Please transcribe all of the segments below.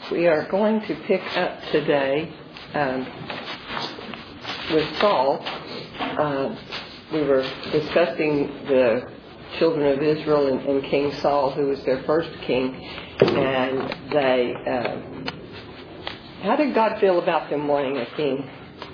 We are going to pick up today with Saul. We were discussing the children of Israel and King Saul, who was their first king. And they, how did God feel about them wanting a king?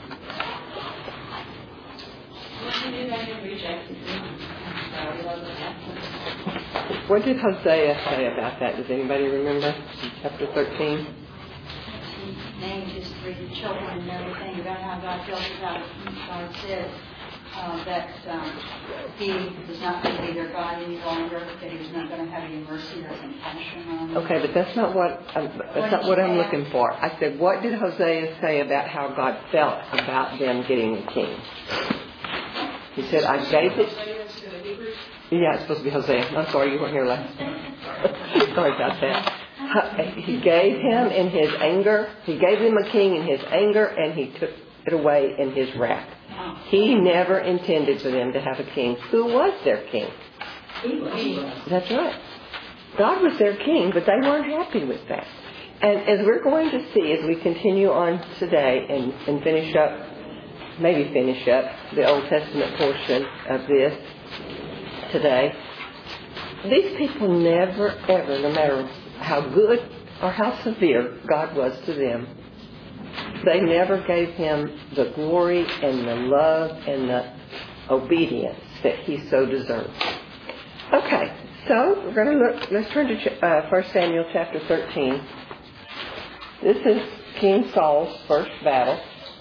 What did Hosea say about that? Does anybody remember? Chapter 13. He named his three children and everything about how God felt about it. God said that he was not going to be their God any longer, that he was not going to have any mercy or compassion on them. Okay, but that's not what I'm looking for. I said, what did Hosea say about how God felt about them getting a king? He said, I gave it. Yeah, it's supposed to be Hosea. I'm sorry, you weren't here last. Sorry about that. He gave him in his anger. He gave them a king in his anger, and he took it away in his wrath. He never intended for them to have a king. Who was their king? That's right. God was their king, but they weren't happy with that. And as we're going to see as we continue on today and finish up the Old Testament portion of this today, these people never, ever, no matter how good or how severe God was to them, they never gave him the glory and the love and the obedience that he so deserved. Okay, so we're going to look. Let's turn to 1 Samuel chapter 13. This is King Saul's first battle.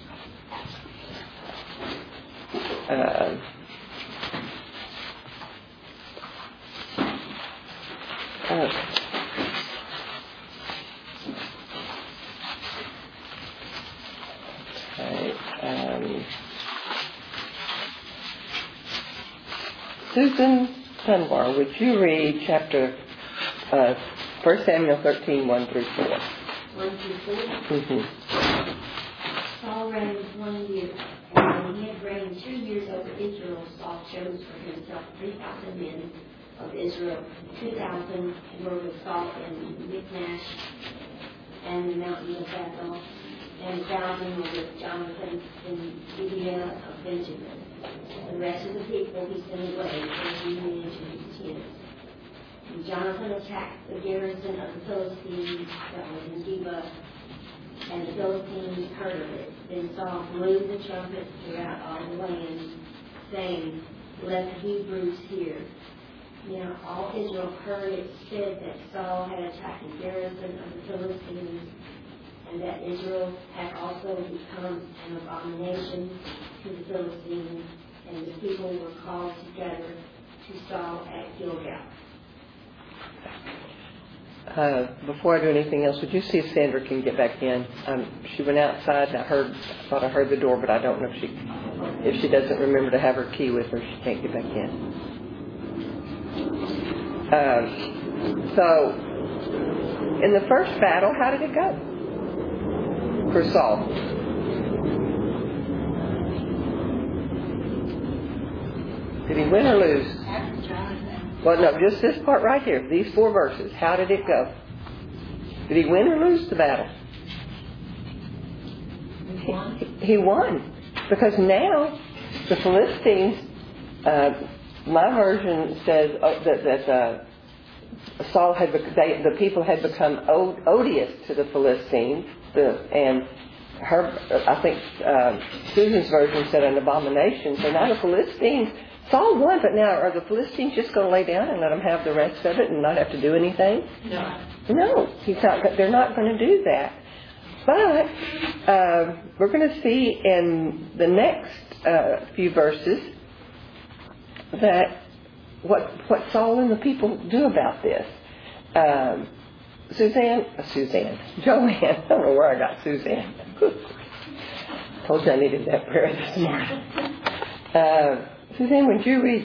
Susan Dunbar, would you read chapter 1 Samuel 13, 1 through 4? 1 through 4? Mm-hmm. Saul reigned 1 year, and when he had reigned 2 years over Israel, Saul chose for himself 3,000 men of Israel. 2,000 were with Saul in Michmash and the mountain of Bethel, and 1,000 were with Jonathan in Gibeah of Benjamin. The rest of the people he sent away, and he went into his tents. And Jonathan attacked the garrison of the Philistines that was in Gibeah, and the Philistines heard of it. Then Saul blew the trumpet throughout all the land, saying, "Let the Hebrews hear." Now all Israel heard it said that Saul had attacked the garrison of the Philistines, and that Israel had also become an abomination to the Philistines, and the people were called together to Saul at Gilgal. Before I do anything else, would you see if Sandra can get back in? She went outside, and I thought I heard the door, but I don't know if she doesn't remember to have her key with her, she can't get back in. So, in the first battle, how did it go for Saul? Did he win or lose? Well, no, just this part right here, these 4 verses. How did it go? Did he win or lose the battle? He won. Because now the Philistines, my version says that Saul had, the people had become odious to the Philistines, and I think Susan's version said an abomination. So now the Philistines, Saul won, but now are the Philistines just going to lay down and let him have the rest of it and not have to do anything? No, they're not going to do that. But we're going to see in the next few verses that what Saul and the people do about this. Joanne, I don't know where I got Suzanne. Told you I needed that prayer this morning. Suzanne, would you read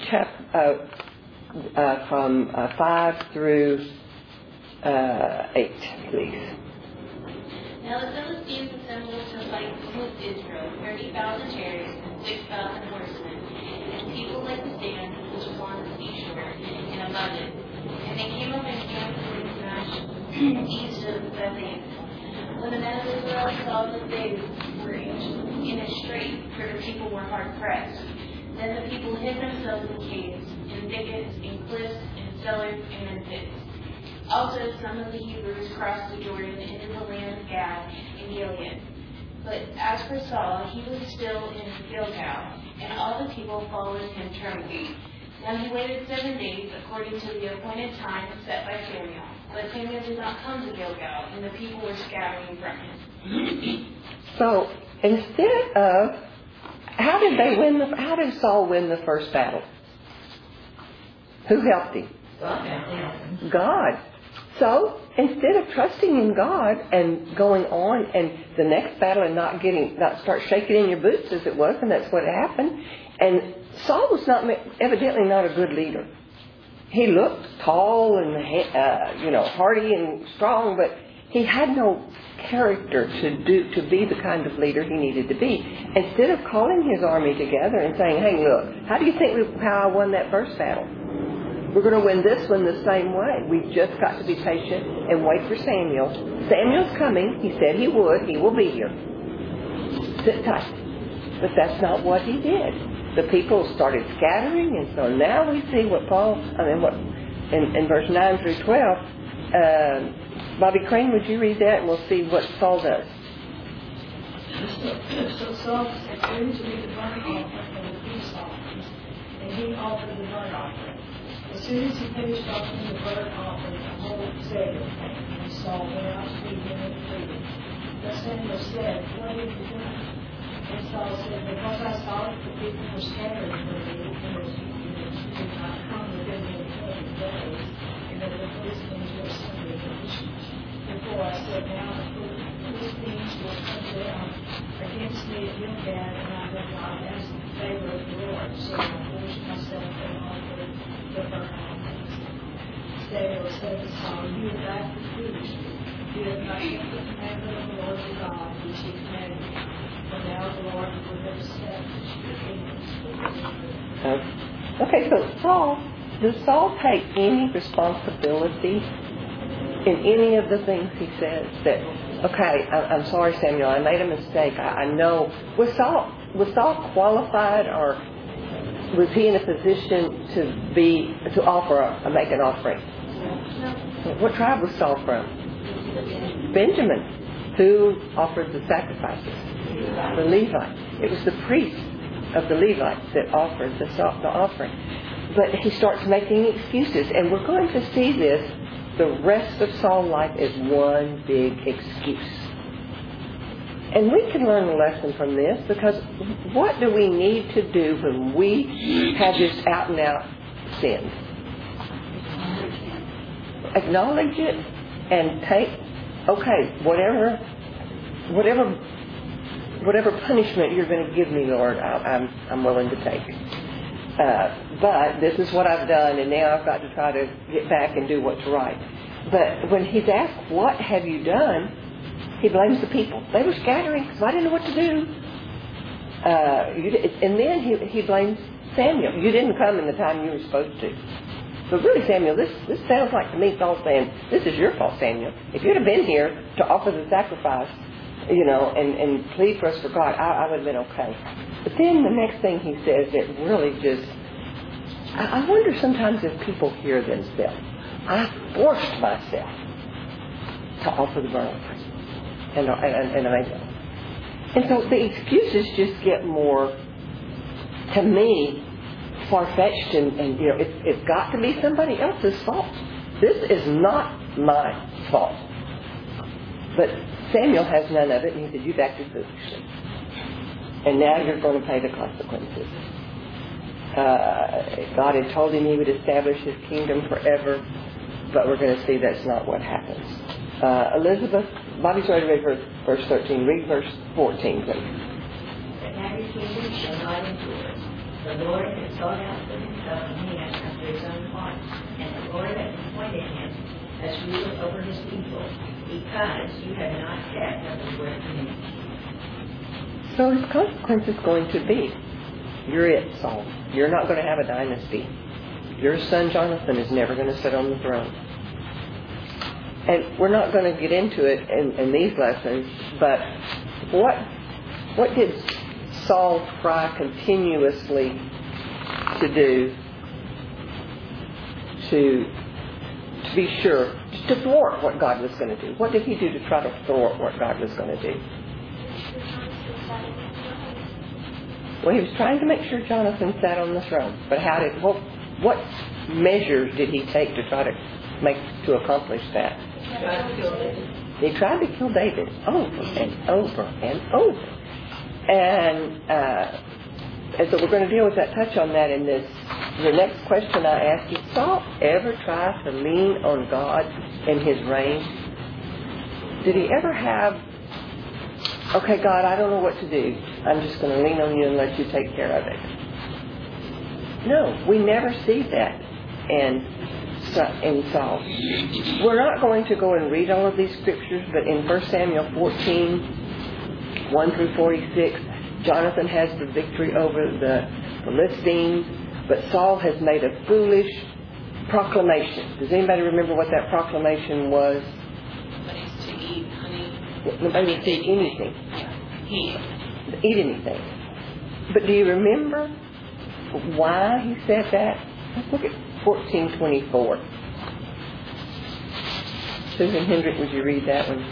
from 5 through 8, please? Now the Philistines assembled to fight against Israel, 30,000 chariots and 6,000 horsemen, and people like the sand which was on the seashore in abundance. And they came up and camped in Michmash, east of Bethlehem. When the men of Israel saw that they were in a strait, for the people were hard pressed, then the people hid themselves in caves, in thickets, in cliffs, in cellars, and in pits. Also, some of the Hebrews crossed the Jordan into the land of Gad and Gilead. But as for Saul, he was still in Gilgal, and all the people followed him trembling. Now he waited 7 days, according to the appointed time set by Samuel. But Samuel did not come to Gilgal, and the people were scattering from him. So instead of, how did Saul win the first battle? Who helped him? God. So instead of trusting in God and going on and the next battle and not start shaking in your boots as it was, and that's what happened. And Saul was evidently not a good leader. He looked tall and hardy and strong, but he had no character to be the kind of leader he needed to be. Instead of calling his army together and saying, "Hey, look, how do you think how I won that first battle? We're going to win this one the same way. We've just got to be patient and wait for Samuel. Samuel's coming. He said he would. He will be here. Sit tight." But that's not what he did. The people started scattering, and so now we see what in verse 9 through 12. Bobby Crane, would you read that, and we'll see what Saul does. So Saul agreed to make the burnt offering and the peace offerings, and he offered the burnt offering. As soon as he finished offering the burnt offering, the whole Samuel came, and Saul went out to meet him and pleaded. But Samuel said, "What have you done?" And Saul said, "Because I saw that the people were scattering from me, and did not come within the appointed days, and that the Philistines were assembling nations. Therefore I said, now the Philistines will come down against me at Gilgal, and I will not ask the favor of the Lord, so I forced myself and offered the burnt offerings." Samuel said to Saul, "You have acted foolishly. You have not kept the commandment of the Lord your God, which he commanded you. For now the Lord will have established your kingdom." Okay, so does Saul take any responsibility in any of the things he says? That, okay, I'm sorry, Samuel, I made a mistake. I know. Was Saul qualified, or was he in a position to make an offering? What tribe was Saul from? Benjamin. Who offered the sacrifices? The Levite. It was the priest of the Levites that offered the offering. But he starts making excuses, and we're going to see this. The rest of Saul's life is one big excuse. And we can learn a lesson from this, because what do we need to do when we have this out and out sin? Acknowledge it and take, okay, whatever punishment you're going to give me, Lord, I'm willing to take. But this is what I've done, and now I've got to try to get back and do what's right. But when he's asked, "What have you done?" he blames the people. They were scattering because I didn't know what to do. And then he blames Samuel. You didn't come in the time you were supposed to. So really, Samuel, this sounds like to me Saul saying, "This is your fault, Samuel. If you'd have been here to offer the sacrifice, and plead for us for God, I would have been okay." But then the next thing he says, it really just, I wonder sometimes if people hear themselves. I forced myself to offer the burnt offering. And I don't. And so the excuses just get more, to me, far-fetched, and it's got to be somebody else's fault. This is not my fault. But Samuel has none of it, and he said, "You've acted foolishly. And now you're going to pay the consequences." God had told him he would establish his kingdom forever, but we're going to see that's not what happens. Elizabeth, Bobby's already read verse 13. Read verse 14, please. "But now your kingdom shall not endure. The Lord has sought out for himself a man after his own heart, and the Lord has appointed him as ruler over his people, because you have not kept the word of me." So his consequence is going to be, you're it, Saul. You're not going to have a dynasty. Your son Jonathan is never going to sit on the throne. and we're not going to get into it in these lessons, but what did Saul try continuously to do to be sure, to thwart what God was going to do? What did he do to try to thwart what God was going to do? Well, he was trying to make sure Jonathan sat on the throne. But what measures did he take to try to accomplish that? He tried to kill David over and over and over. And so we're going to deal with that, touch on that in this. The next question I ask you, Saul ever try to lean on God in his reign? Did he ever have, okay, God, I don't know what to do. I'm just going to lean on you and let you take care of it. No, we never see that in Saul. We're not going to go and read all of these scriptures, but in 1 Samuel 14, 1 through 46, Jonathan has the victory over the Philistines, but Saul has made a foolish proclamation. Does anybody remember what that proclamation was? To eat honey. Nobody would eat anything. Eat anything. But do you remember why he said that? Let's look at 14:24. Susan Hendrick, would you read that one?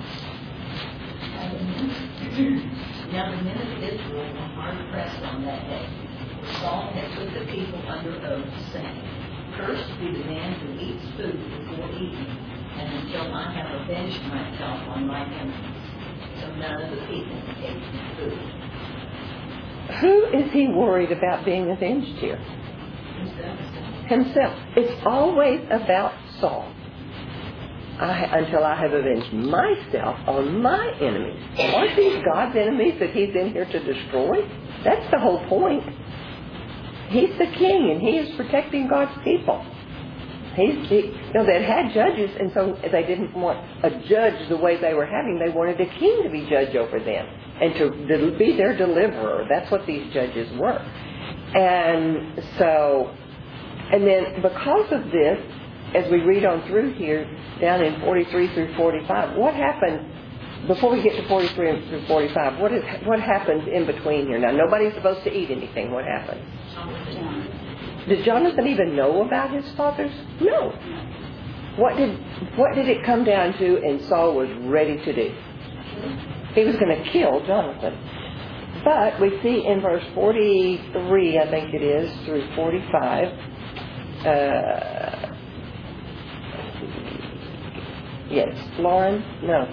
Now the men of Israel were hard pressed on that day. Saul had put the people under oath, saying, "Cursed be the man who eats food before eating, and until I have avenged myself on my enemies." So none of the people ate food. Who is he worried about being avenged here? Himself. It's always about Saul. Until I have avenged myself on my enemies. Aren't these God's enemies that he's in here to destroy? That's the whole point. He's the king, and he is protecting God's people. They'd had judges, and so they didn't want a judge the way they were having. They wanted a king to be judge over them and to be their deliverer. That's what these judges were. And then because of this, as we read on through here, down in 43 through 45, what happened before we get to 43 through 45? What happens in between here? Now, nobody's supposed to eat anything. What happened? Did Jonathan even know about his fathers? No. What did it come down to? And Saul was ready to do. He was going to kill Jonathan. But we see in verse 43, I think it is, through 45. Yes, Lauren? No.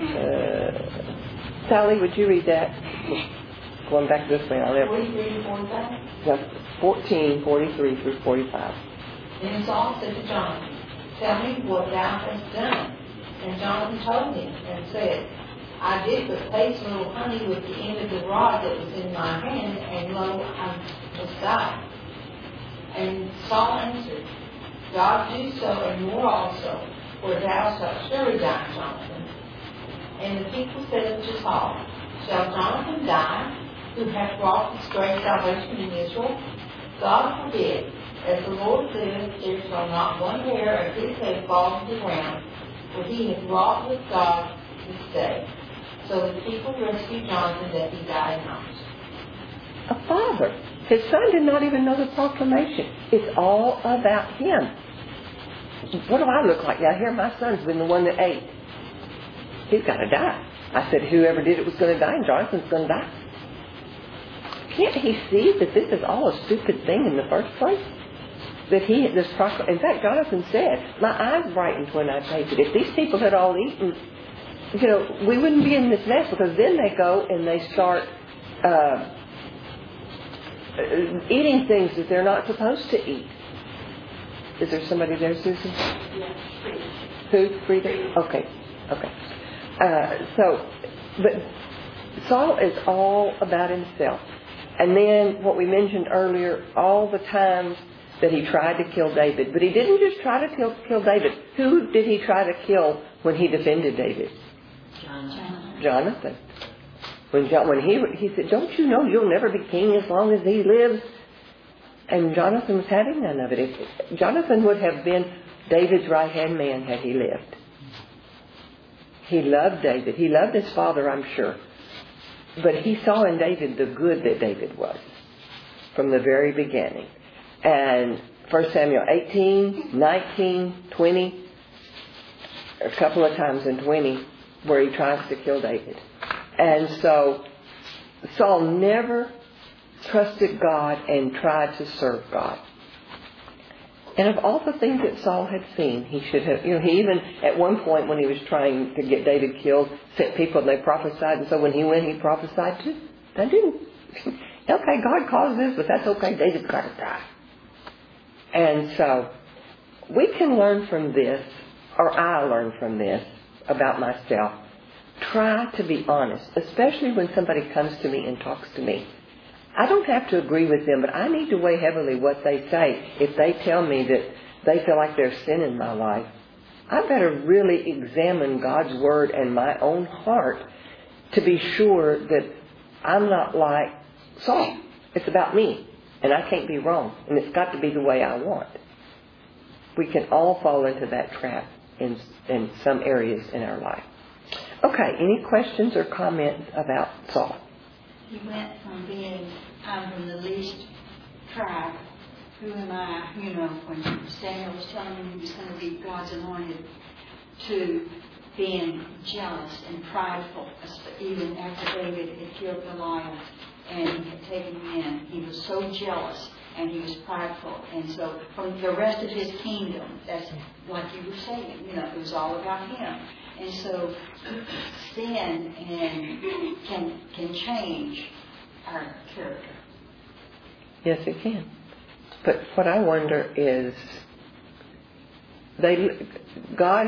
Sally, would you read that? Going back this way. 43 to 45? 14, 43 through 45. Then Saul said to Jonathan, "Tell me what thou hast done." And Jonathan told him and said, "I did but taste a little honey with the end of the rod that was in my hand, and lo, I must die." And Saul answered, "God do so and more also, for thou shalt surely die, Jonathan." And the people said to Saul, "Shall Jonathan die, who hath wrought this great salvation in Israel? God forbid. As the Lord lives, there shall not one hair of his head fall to the ground, for he hath wrought with God this day." So the people rescued Jonathan, that he died not. A father. His son did not even know the proclamation. It's all about him. What do I look like? Now, here my son's been the one that ate. He's got to die. I said whoever did it was going to die, and Jonathan's going to die. Can't he see that this is all a stupid thing in the first place? In fact, Jonathan said, "My eyes brightened when I tasted it. If these people had all eaten, we wouldn't be in this mess," because then they go and they start eating things that they're not supposed to eat. Is there somebody there, Susan? Yes, Who? Frida? Okay. But Saul is all about himself. And then what we mentioned earlier, all the times that he tried to kill David. But he didn't just try to kill David. Who did he try to kill when he defended David? Jonathan. When he said, "Don't you know you'll never be king as long as he lives?" And Jonathan was having none of it. Jonathan would have been David's right-hand man had he lived. He loved David. He loved his father, I'm sure. But he saw in David the good that David was from the very beginning. And 1 Samuel 18, 19, 20, a couple of times in 20, where he tries to kill David. And so Saul never trusted God and tried to serve God. And of all the things that Saul had seen, he should have, he even, at one point when he was trying to get David killed, sent people and they prophesied. And so when he went, he prophesied too. I didn't. Okay, God caused this, but that's okay. David's got to die. And so we can learn from this, or I learn from this about myself. Try to be honest, especially when somebody comes to me and talks to me. I don't have to agree with them, but I need to weigh heavily what they say. If they tell me that they feel like there's sin in my life, I better really examine God's Word and my own heart to be sure that I'm not like Saul. It's about me, and I can't be wrong, and it's got to be the way I want. We can all fall into that trap in some areas in our life. Okay, any questions or comments about Saul? He went from being from the least tribe, who am I, when Samuel was telling him he was going to be God's anointed, to being jealous and prideful, even after David had killed Goliath and he had taken him in. He was so jealous and he was prideful. And so from the rest of his kingdom, that's like you were saying, it was all about him. And so sin can change our character. Yes, it can. But what I wonder is, God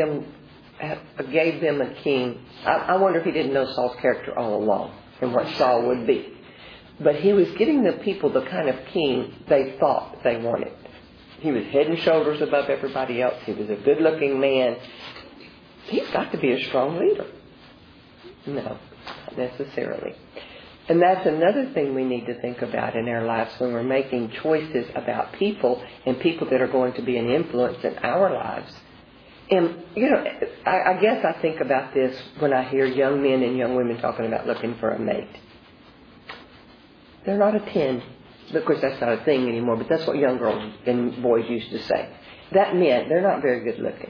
gave them a king. I wonder if he didn't know Saul's character all along and what Saul would be. But he was getting the people the kind of king they thought they wanted. He was head and shoulders above everybody else. He was a good-looking man. He's got to be a strong leader. No, not necessarily. And that's another thing we need to think about in our lives when we're making choices about people and people that are going to be an influence in our lives. And, I guess I think about this when I hear young men and young women talking about looking for a mate. They're not a 10. Of course, that's not a thing anymore, but that's what young girls and boys used to say. That meant they're not very good looking.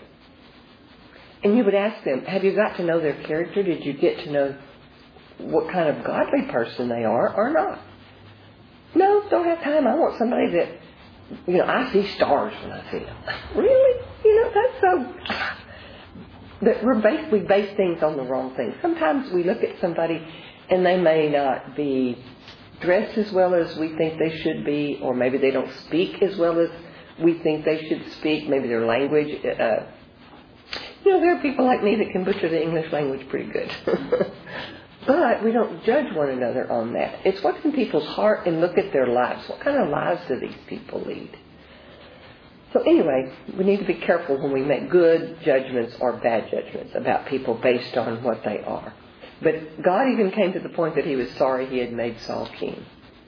And you would ask them, have you got to know their character? Did you get to know what kind of godly person they are or not? No, don't have time. I want somebody that, I see stars when I see them. Really? That's so... That we base things on the wrong things. Sometimes we look at somebody and they may not be dressed as well as we think they should be, or maybe they don't speak as well as we think they should speak. Maybe their language... there are people like me that can butcher the English language pretty good. But we don't judge one another on that. It's what's in people's heart and look at their lives. What kind of lives do these people lead? So anyway, we need to be careful when we make good judgments or bad judgments about people based on what they are. But God even came to the point that he was sorry he had made Saul king.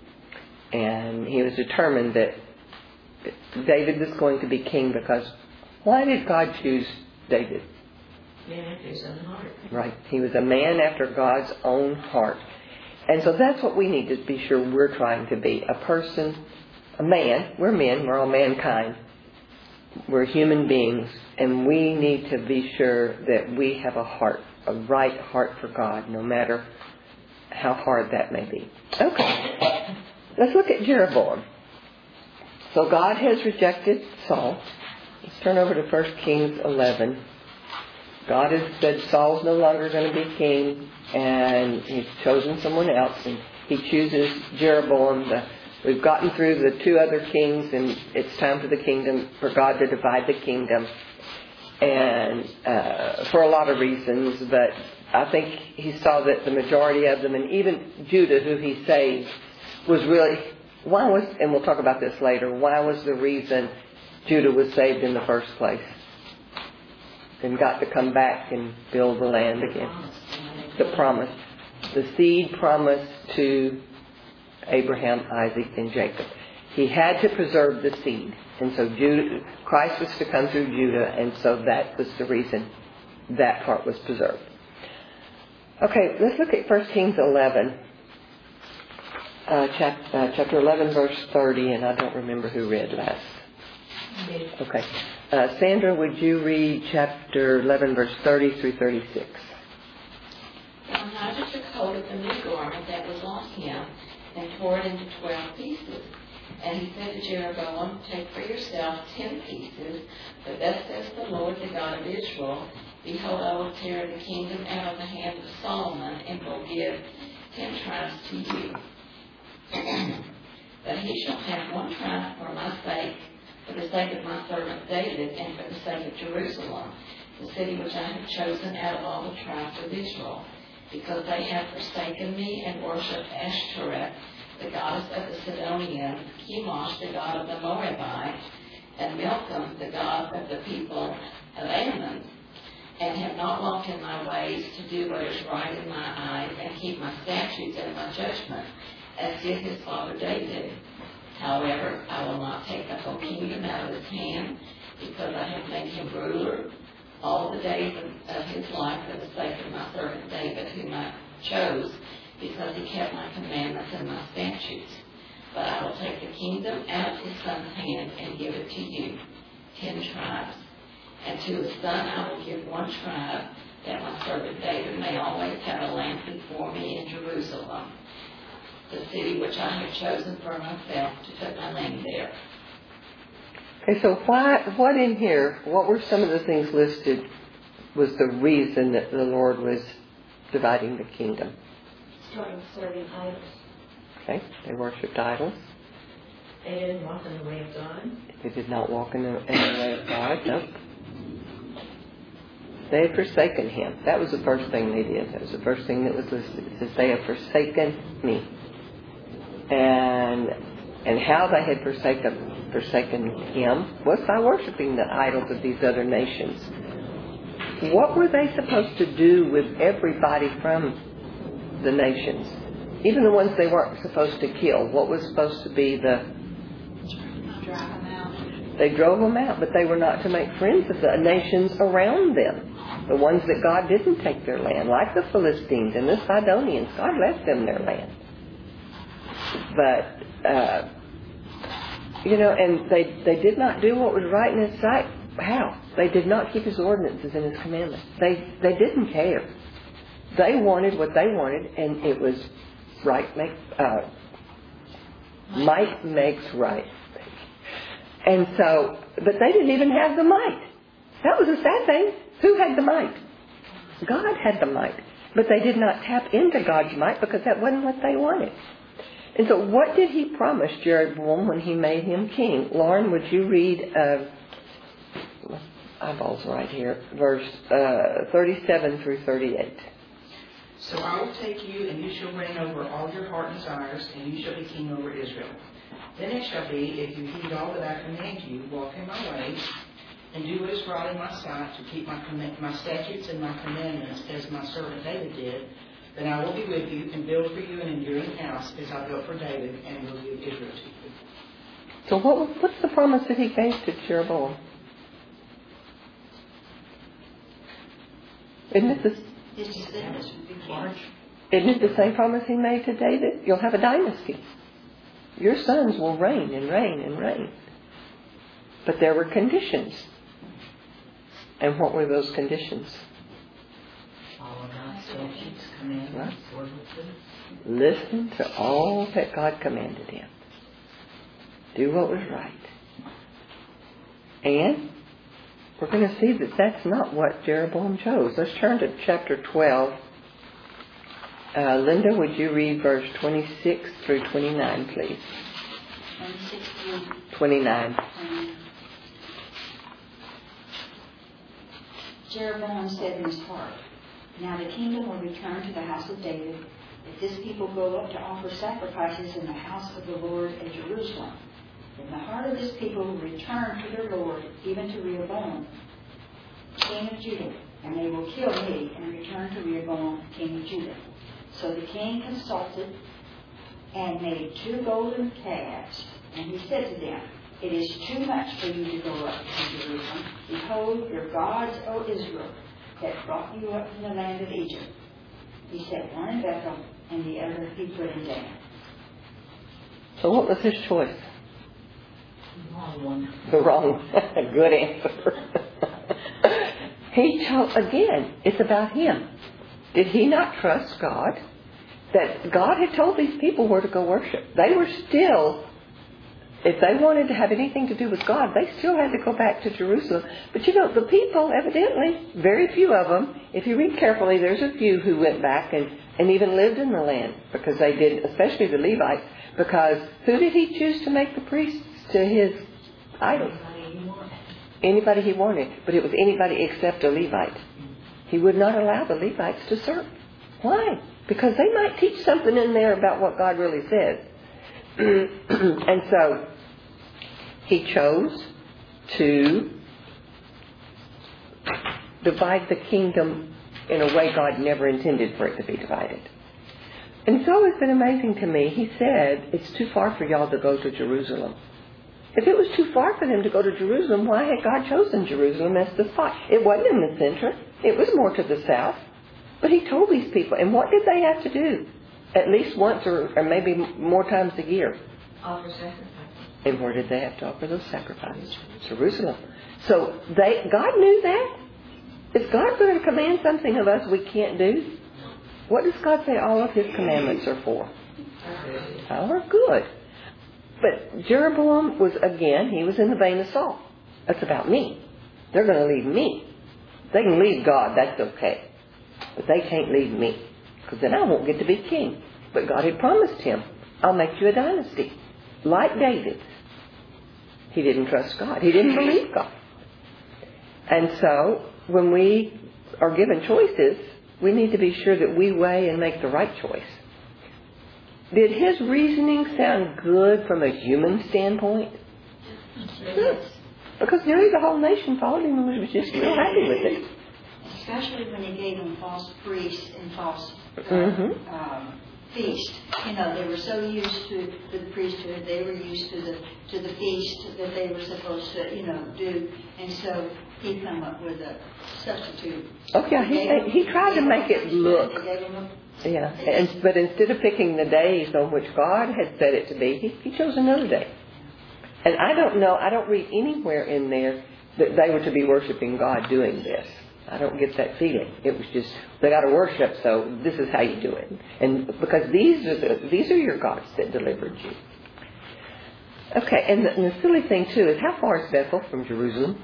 And he was determined that David was going to be king because why did God choose David? Man after his own heart. Right. He was a man after God's own heart. And so that's what we need to be sure we're trying to be. A person, a man. We're men. We're all mankind. We're human beings. And we need to be sure that we have a heart, a right heart for God, no matter how hard that may be. Okay. Let's look at Jeroboam. So God has rejected Saul. Let's turn over to 1 Kings 11. God has said Saul's no longer going to be king, and he's chosen someone else, and he chooses Jeroboam. We've gotten through the two other kings, and it's time for the kingdom, for God to divide the kingdom, and for a lot of reasons, but I think he saw that the majority of them, and even Judah, who he saved, was really, and we'll talk about this later, why was the reason Judah was saved in the first place? And got to come back and build the land again. The promise. The seed promised to Abraham, Isaac, and Jacob. He had to preserve the seed. And so Christ was to come through Judah, and so that was the reason that part was preserved. Okay, let's look at 1 Kings 11. Chapter 11, verse 30, and I don't remember who read last. Okay. Sandra, would you read chapter 11, verse 30 through 36? Now Ahijah took hold of the new garment that was on him and tore it into 12 pieces. And he said to Jeroboam, take for yourself 10 pieces, but thus says the Lord, the God of Israel, behold, I will tear the kingdom out of the hand of Solomon and will give 10 tribes to you. But he shall have 1 tribe for my sake, for the sake of my servant David, and for the sake of Jerusalem, the city which I have chosen out of all the tribes of Israel, because they have forsaken me and worshipped Ashtoreth, the goddess of the Sidonians, Chemosh, the god of the Moabites, and Milcom, the god of the people of Ammon, and have not walked in my ways to do what is right in my eyes, and keep my statutes and my judgment, as did his father David. However, I will not take the whole kingdom out of his hand, because I have made him ruler all the days of his life for the sake of my servant David, whom I chose, because he kept my commandments and my statutes. But I will take the kingdom out of his son's hand and give it to you, 10 tribes. And to his son I will give 1 tribe, that my servant David may always have a lamp before me in Jerusalem, the city which I have chosen for myself to put my name there. Okay, so what in here, what were some of the things listed was the reason that the Lord was dividing the kingdom? Starting serving idols. Okay, they worshipped idols. They didn't walk in the way of God. They did not walk in the way of God, no. They had forsaken him. That was the first thing they did. That was the first thing that was listed. It says, they have forsaken me. And how they had forsaken him was by worshiping the idols of these other nations. What were they supposed to do with everybody from the nations? Even the ones they weren't supposed to kill. What was supposed to be Drive them out. They drove them out, but they were not to make friends of the nations around them. The ones that God didn't take their land, like the Philistines and the Sidonians. God left them their land. But, and they did not do what was right in His sight. How? They did not keep His ordinances and His commandments. They didn't care. They wanted what they wanted, and it was might makes right. And so, but they didn't even have the might. That was a sad thing. Who had the might? God had the might. But they did not tap into God's might because that wasn't what they wanted. And so what did He promise Jeroboam when He made him king? Lauren, would you read, eyeballs right here, verse 37 through 38. So I will take you, and you shall reign over all your heart desires, and you shall be king over Israel. Then it shall be, if you heed all that I command you, walk in my ways, and do what is right in my sight, to keep my statutes and my commandments, as my servant David did, then I will be with you, and build for you an enduring house, as I built for David, and will give Israel to you. So what's the promise that He gave to Jeroboam? Isn't it the same promise He made to David? You'll have a dynasty. Your sons will reign and reign and reign. But there were conditions. And what were those conditions? Follow God's statutes, commandments, ordinances. Listen to all that God commanded him. Do what was right. And we're going to see that that's not what Jeroboam chose. Let's turn to chapter 12. Linda, would you read verse 26 through 29, please? 26 through 29. Jeroboam said in his heart, now the kingdom will return to the house of David, if this people go up to offer sacrifices in the house of the Lord at Jerusalem. Then the heart of this people will return to their Lord, even to Rehoboam, king of Judah, and they will kill me and return to Rehoboam, king of Judah. So the king consulted and made 2 golden calves, and he said to them, it is too much for you to go up to Jerusalem. Behold, your gods, O Israel, that brought you up from the land of Egypt. He set one in Bethel, and the other he put in Dan. So what was his choice? Wrong one. The wrong. Good answer. He chose, again, it's about him. Did he not trust God? That God had told these people where to go worship. They were still, if they wanted to have anything to do with God, they still had to go back to Jerusalem. But you know, the people, evidently, very few of them, if you read carefully, there's a few who went back and even lived in the land, because they did, especially the Levites, because who did he choose to make the priests to his idols? Anybody he wanted. But it was anybody except a Levite. He would not allow the Levites to serve. Why? Because they might teach something in there about what God really says. And so he chose to divide the kingdom in a way God never intended for it to be divided. And it's always been amazing to me. He said, it's too far for y'all to go to Jerusalem. If it was too far for them to go to Jerusalem, why had God chosen Jerusalem as the spot? It wasn't in the center. It was more to the south. But he told these people, and what did they have to do? At least once or maybe more times a year. Offer sacrifices. And where did they have to offer those sacrifices? Jerusalem. So God knew that. Is God going to command something of us we can't do? What does God say all of his commandments are for? Our good. But Jeroboam was, again, he was in the vein of Saul. That's about me. They're going to lead me. They can lead God, that's okay. But they can't lead me, because then I won't get to be king. But God had promised him, I'll make you a dynasty, like David's. He didn't trust God. He didn't believe God. And so, when we are given choices, we need to be sure that we weigh and make the right choice. Did his reasoning sound good from a human standpoint? Yes. Because nearly the whole nation followed him and was just real happy with it. Especially when he gave them false priests and false feast. You know, they were so used to the priesthood, they were used to the feast that they were supposed to, do. And so he come up with a substitute. Oh yeah, he tried to make it look. Yeah, but instead of picking the days on which God had said it to be, he chose another day. And I don't read anywhere in there that they were to be worshiping God doing this. I don't get that feeling. It was just, they got to worship, so this is how you do it. And because these are your gods that delivered you. Okay, and the silly thing too is, how far is Bethel from Jerusalem?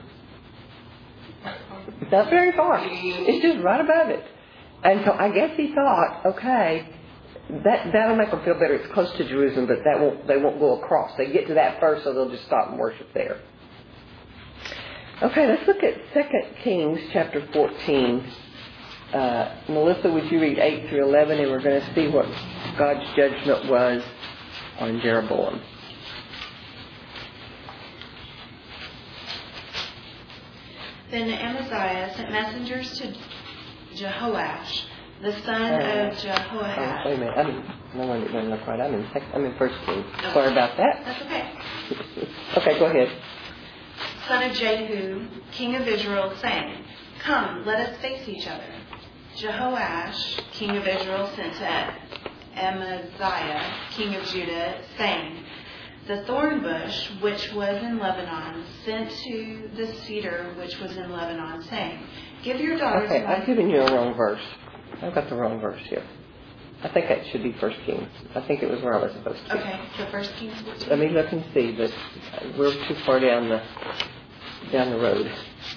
Not very far. It's just right above it. And so I guess he thought, okay, that'll make them feel better. It's close to Jerusalem, but they won't go across. They get to that first, so they'll just stop and worship there. Okay, let's look at 2 Kings chapter 14. Melissa, would you read 8 through 11, and we're going to see what God's judgment was on Jeroboam. Then Amaziah sent messengers to Jehoash, the son of Jehoahaz. Wait a minute. No, it doesn't look right. I'm in 1 Kings. Okay. Sorry about that. That's okay. Okay, go ahead. Son of Jehu, king of Israel, saying, "Come, let us face each other." Jehoash, king of Israel, sent to Amaziah, king of Judah, saying, "The thorn bush which was in Lebanon sent to the cedar which was in Lebanon, saying, Give your daughters..." Okay, I've given you a wrong verse. I've got the wrong verse here. I think that should be 1 Kings. I think it was where I was supposed to be. Okay, so 1 Kings 14. Let me look and see, but we're too far down the road.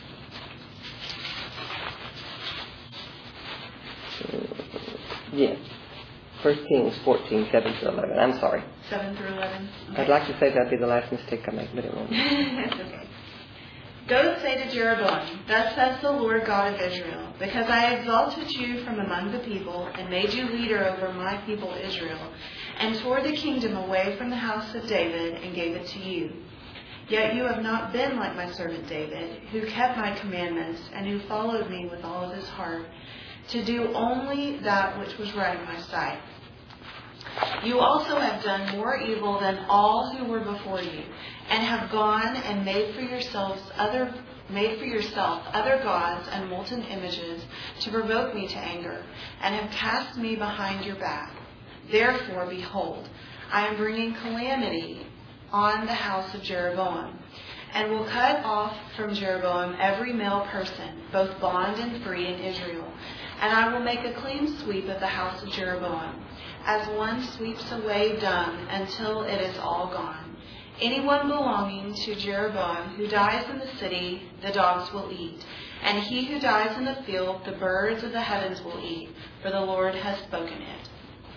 Yes. 1 Kings 14, 7 to 11. I'm sorry. 7 through 11. Okay. I'd like to say that'd be the last mistake I make, but it won't. It's okay. Go say to Jeroboam, "Thus says the Lord God of Israel, because I exalted you from among the people and made you leader over my people Israel, and tore the kingdom away from the house of David and gave it to you. Yet you have not been like my servant David, who kept my commandments and who followed me with all of his heart, to do only that which was right in my sight. You also have done more evil than all who were before you, and have gone and made for yourselves other made for yourself other gods and molten images to provoke me to anger, and have cast me behind your back. Therefore, behold, I am bringing calamity on the house of Jeroboam, and will cut off from Jeroboam every male person, both bond and free in Israel. And I will make a clean sweep of the house of Jeroboam, as one sweeps away dung until it is all gone. Anyone belonging to Jeroboam who dies in the city, the dogs will eat. And he who dies in the field, the birds of the heavens will eat, for the Lord has spoken it.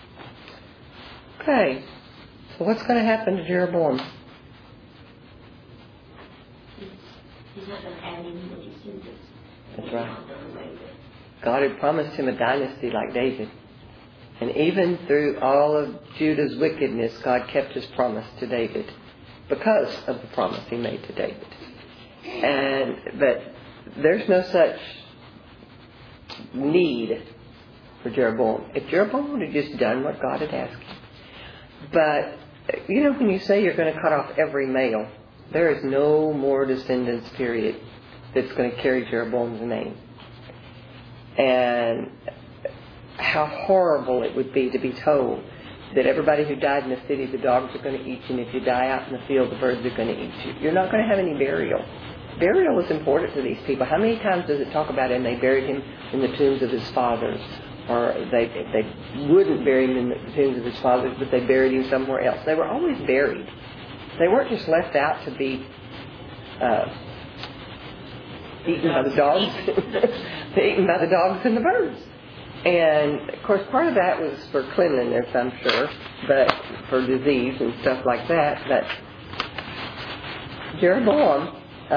Okay, so what's going to happen to Jeroboam? He's not going to have any more descendants. That's right. God had promised him a dynasty like David. And even through all of Judah's wickedness, God kept his promise to David because of the promise he made to David. But there's no such need for Jeroboam. If Jeroboam would have just done what God had asked him. But, you know, when you say you're going to cut off every male, there is no more descendants, period, that's going to carry Jeroboam's name. And how horrible it would be to be told that everybody who died in the city, the dogs are going to eat you, and if you die out in the field, the birds are going to eat you. You're not going to have any burial. Burial is important to these people. How many times does it talk about him? They buried him in the tombs of his fathers. Or they wouldn't bury him in the tombs of his fathers, but they buried him somewhere else. They were always buried. They weren't just left out to be eaten by the dogs. They're eaten by the dogs and the birds. And, of course, part of that was for cleanliness, I'm sure, but for disease and stuff like that. But Jeroboam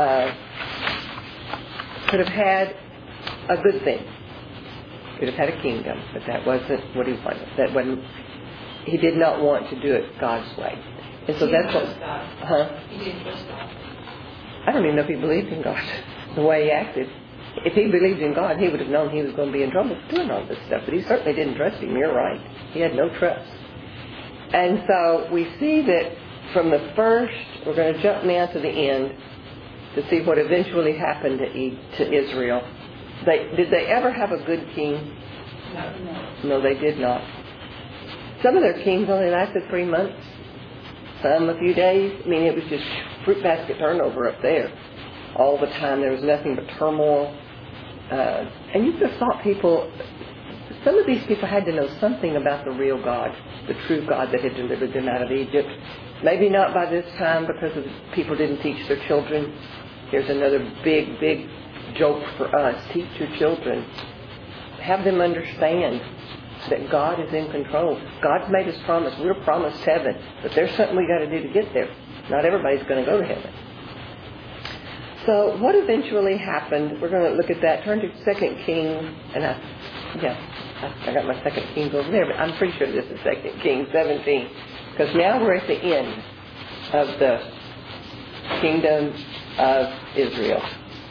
could have had a good thing. Could have had a kingdom, but that wasn't what he wanted. He did not want to do it God's way. And so that's what... He didn't trust God. I don't even know if he believed in God the way he acted. If he believed in God, he would have known he was going to be in trouble doing all this stuff. But he certainly didn't trust him. You're right. He had no trust. And so we see that from the first, we're going to jump now to the end to see what eventually happened to Israel. Did they ever have a good king? No, they did not. Some of their kings only lasted 3 months. Some a few days. I mean, it was just fruit basket turnover up there. All the time. There was nothing but turmoil. And you just thought some of these people had to know something about the real God, the true God that had delivered them out of Egypt. Maybe not by this time because people didn't teach their children. Here's another big, big joke for us. Teach your children. Have them understand that God is in control. God's made His promise. We're promised heaven. But there's something we got to do to get there. Not everybody's going to go to heaven. So what eventually happened, we're going to look at that. Turn to 2 Kings, and I got my 2 Kings over there, but I'm pretty sure this is 2 Kings 17. Because now we're at the end of the kingdom of Israel.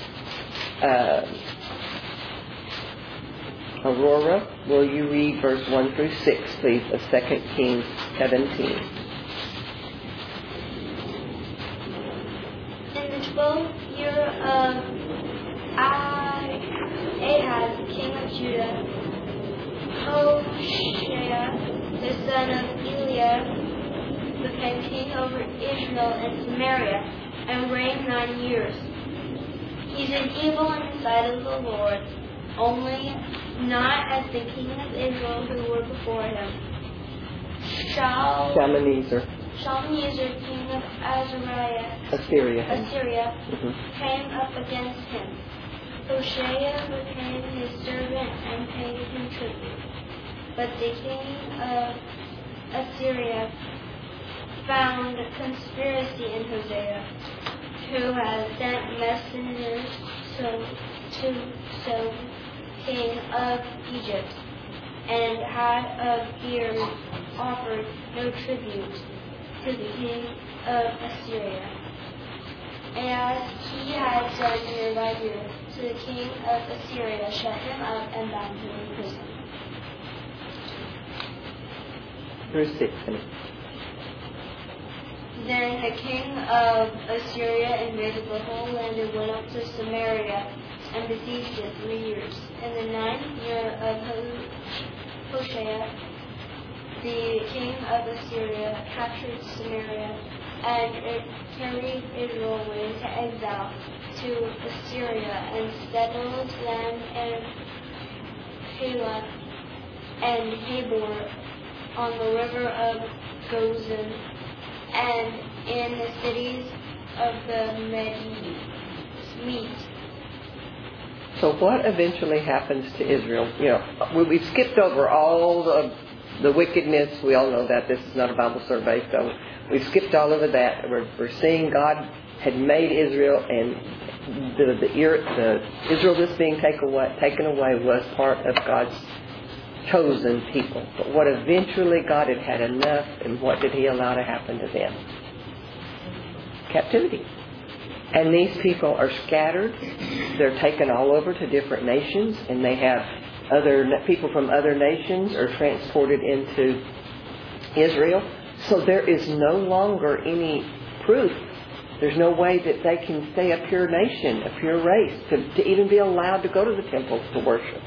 Aurora, will you read verse 1 through 6, please, of 2 Kings 17. In the 12th year of Ahaz, king of Judah, Hoshea, the son of Eliab, became king over Israel and Samaria, and reigned 9 years. He did evil in the sight of the Lord, only not as the king of Israel who were before him. Shalmaneser, king of Assyria, came up against him. Hoshea became his servant and paid him tribute. But the king of Assyria found conspiracy in Hosea, who had sent messengers to king of Egypt, and had of years offered no tribute to the king of Assyria, as he had done year by year. So the king of Assyria shut him up and bound him in prison. Verse 6. Then the king of Assyria invaded the whole land and went up to Samaria and besieged it 3 years. In the 9th year of Hoshea, the king of Assyria captured Samaria, and it carried Israel away into exile to Assyria and settled them in Halah and Habor on the river of Gozan and in the cities of the Medes. So what eventually happens to Israel? You know, we've skipped over all the wickedness. We all know that. This is not a Bible survey, so we've skipped all over that. We're seeing God had made Israel, and the Israel that's being taken away was part of God's chosen people. But what eventually God had enough, and what did He allow to happen to them? Captivity. And these people are scattered. They're taken all over to different nations, and they have other people from other nations are transported into Israel. So there is no longer any proof. There's no way that they can stay a pure nation, a pure race, to even be allowed to go to the temples to worship.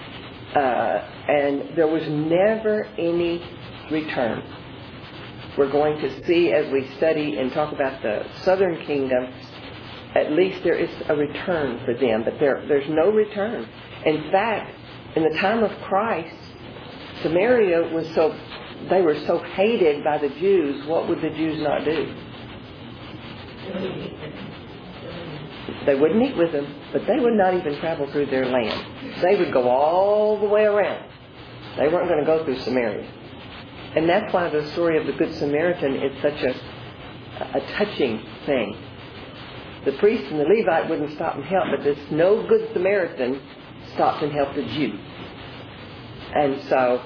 And there was never any return. We're going to see as we study and talk about the southern kingdom, at least there is a return for them, but there's no return. In fact, in the time of Christ, Samaria they were so hated by the Jews. What would the Jews not do? They wouldn't eat with them, but they would not even travel through their land. They would go all the way around. They weren't going to go through Samaria. And that's why the story of the Good Samaritan is such a touching thing. The priest and the Levite wouldn't stop and help, but this no Good Samaritan stopped and helped a Jew. And so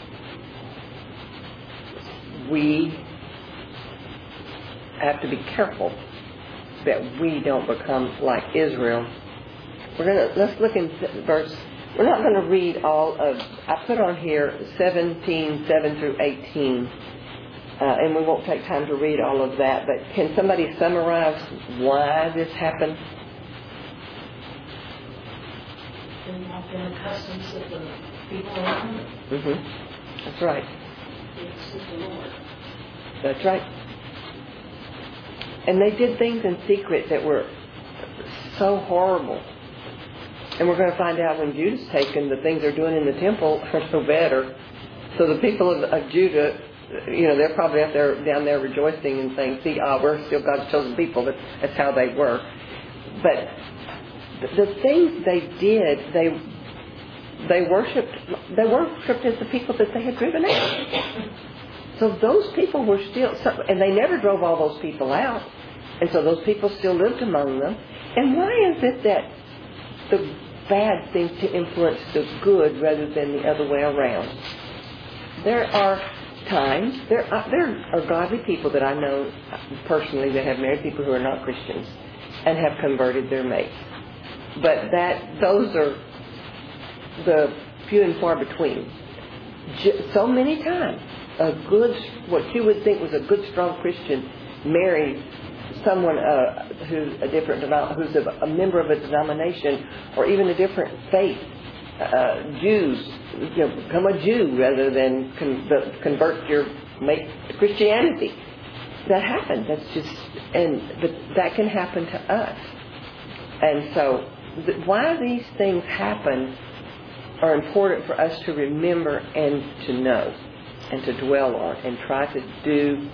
we have to be careful that we don't become like Israel. Let's look in verse. We're not going to read all of. I put on here 17:7 through 18, and we won't take time to read all of that. But can somebody summarize why this happened? They're not been accustomed to the people around them. Mm-hmm. That's right. It's with the Lord. That's right. And they did things in secret that were so horrible. And we're going to find out when Judah's taken, the things they're doing in the temple are no better. So the people of Judah, they're probably down there rejoicing and saying, see, we're still God's chosen people. That's how they were. But the things they did, they worshipped as the people that they had driven out. So those people were still, and they never drove all those people out. And so those people still lived among them. And why is it that the bad seems to influence the good rather than the other way around? There are times, there are godly people that I know personally that have married people who are not Christians and have converted their mates. But those are the few and far between. So many times, what you would think was a good, strong Christian married someone who's who's a member of a denomination or even a different faith. Jews, become a Jew rather than convert your mate to Christianity. That happens. But that can happen to us. And so, why these things happen are important for us to remember and to know and to dwell on and try to do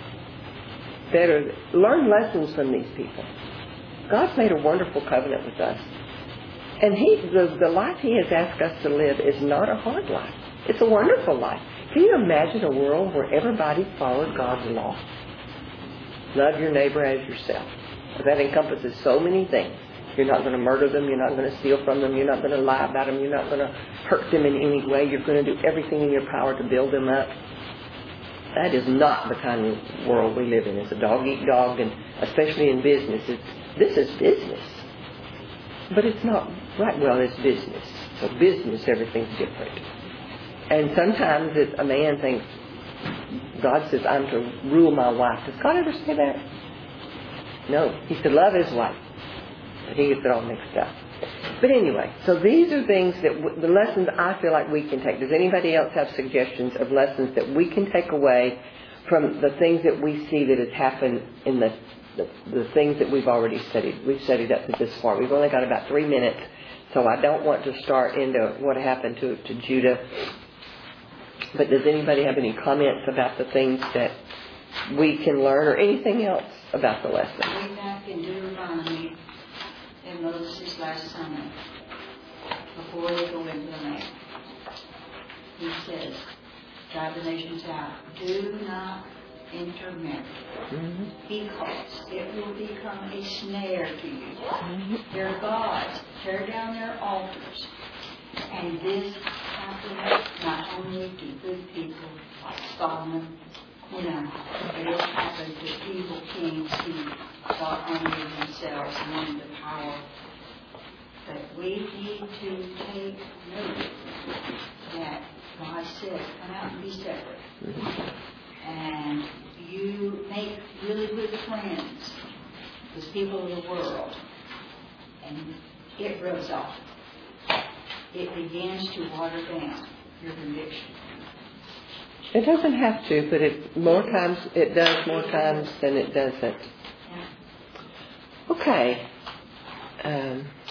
better. Learn lessons from these people. God's made a wonderful covenant with us. And the life He has asked us to live is not a hard life. It's a wonderful life. Can you imagine a world where everybody followed God's law? Love your neighbor as yourself. That encompasses so many things. You're not going to murder them. You're not going to steal from them. You're not going to lie about them. You're not going to hurt them in any way. You're going to do everything in your power to build them up. That is not the kind of world we live in. It's a dog-eat-dog, and especially in business. This is business. But it's not right. Well, it's business. So business, everything's different. And sometimes a man thinks, God says, I'm to rule my wife. Does God ever say that? No. He's to love his wife. But he gets it all mixed up. But anyway, so these are things that, the lessons I feel like we can take. Does anybody else have suggestions of lessons that we can take away from the things that we see that has happened in the things that we've already studied? We've studied up to this far. We've only got about 3 minutes, so I don't want to start into what happened to Judah. But does anybody have any comments about the things that we can learn or anything else about the lesson? Way back in Deuteronomy, in Moses' last sermon, before they go into the land, he says, drive the nations out. Do not intermarry, because it will become a snare to you. Their gods tear down their altars, and this happens not only to good people like Solomon, but it happened to evil kings who thought only of themselves and wanted the power. But we need to take note that God said, come out and be separate. And you make really good friends with people of the world, and it rubs off. It begins to water down your conviction. It doesn't have to, but it does more times than it doesn't. Okay.